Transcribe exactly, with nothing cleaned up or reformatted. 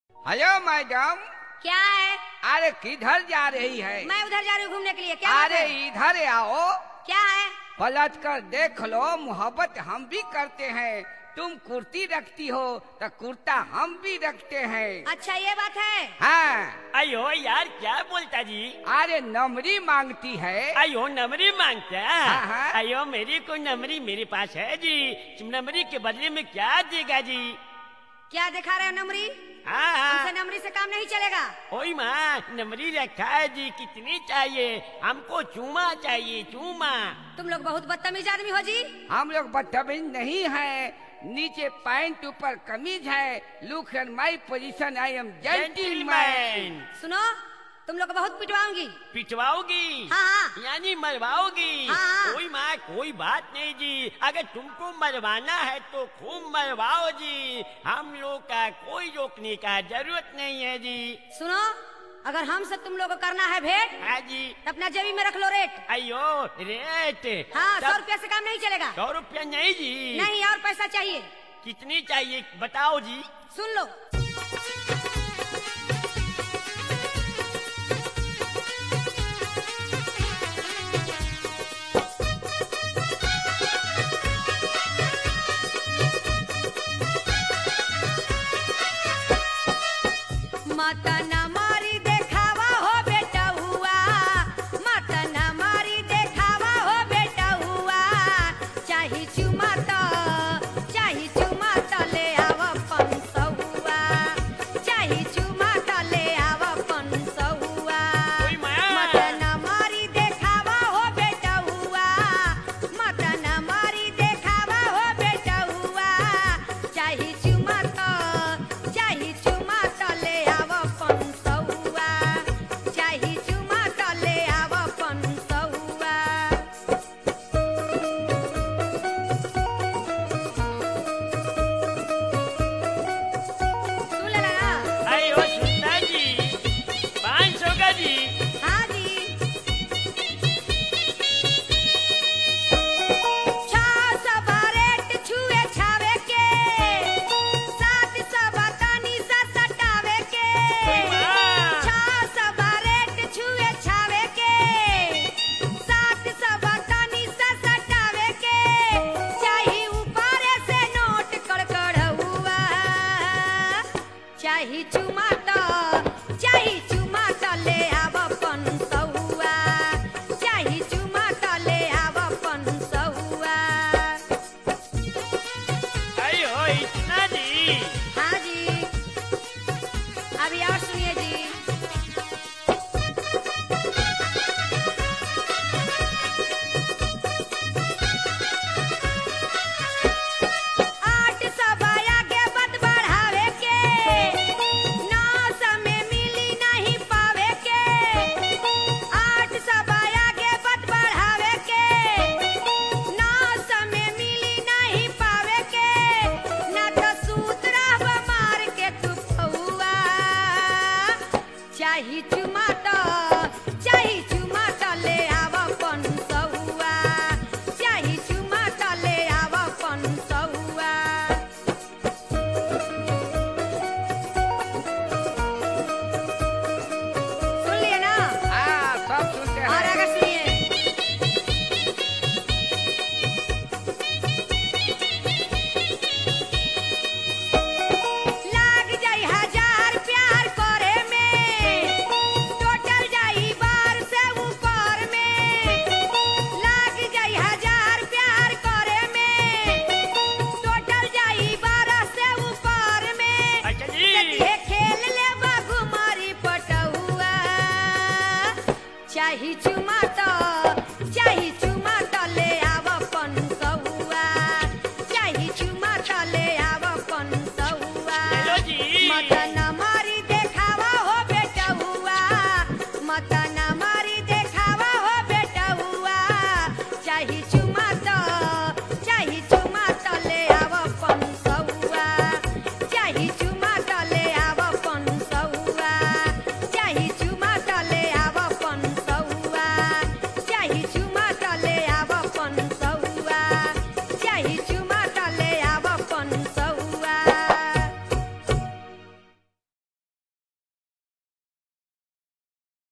Hello madam. क्या है? अरे किधर जा रही है? मैं उधर जा रही हूँ घूमने के लिए। क्या अरे इधर आओ। क्या है? पलट कर देख लो, मोहब्बत हम भी करते हैं। तुम कुर्ती रखती हो तो कुर्ता हम भी रखते हैं। अच्छा ये बात है। हाँ। अयो यार क्या बोलता जी? अरे नमरी मांगती है। अयो नमरी मांगता? हाँ हाँ। अयो मेरी को नमरी मेरे पास है जी। नमरी के बदले में क्या देगा जी? क्या दिखा रहे हो नमरी? हाँ हमसे नमरी से काम नहीं चलेगा। ओई माँ नमरी रखा है जी। कितनी चाहिए? हमको चूमा चाहिए, चूमा। तुम लोग बहुत बदतमीज आदमी हो जी। हम लोग बदतमीज नहीं हैं। नीचे पैंट ऊपर कमीज है। Look at my position, I am gentleman. सुनो, तुम लोग को बहुत पिटवाऊंगी। पिटवाओगी? हाँ हाँ। यानी मरवाओगी? हाँ। कोई माँ कोई बात नहीं जी। अगर तुमको मरवाना है तो खूब मरवाओ जी। हम लोग का कोई रोकने का जरूरत नहीं है जी। सुनो, अगर हमसे तुम लोग को करना है भेंट, हाँ जी। तो अपना जेबी में रख लो रेट। अयो रेट? हाँ, सौ रुपया से काम नहीं चलेगा। सौ रुपया नहीं जी। नहीं, और पैसा चाहिए। कितनी चाहिए बताओ जी। सुन लो। माता ना मारी देखावा हो बेटा हुआ, माता ना मारी देखावा हो बेटा हुआ। चाही चुमा तो चाही चुमा तो ले आव पंसहुआ, चाही चुमा तो ले आव पंसहुआ। माता ना मारी देखावा हो बेटा हुआ, माता ना मारी देखावा हो बेटा हुआ। चाही चुमा तो चाही चुमा तो ले आव पंसहुआ, चाही चुमा तो ले आव पंसहुआ। सुन लेला ना? अयो सुनता जी। पाँच सौ का जी। हाँ जी। छह सौ बारेट छुए छावे के, सात सौ बतानी सा सटावे के। छह सौ बारेट छुए छावे के, सात सौ बतानी सा सटावे के। चाही ऊपर से नोट कड़कड़ हुआ, चाही चुमा तो चाही चुमा तो ले आव पंसहुआ, चाही चुमा तो ले आव पंसहुआ। अयो इतना जी। हाँ जी। अभी और सुनिए जी। आठ सौ आगे बद बढ़ावे के, नौ सौ में मिली नहीं पावे के। आठ सौ आगे बद बढ़ावे के, नौ सौ में मिली नहीं पावे के। ना तो सूत रहब मार के तू फौआ, चाही चुमा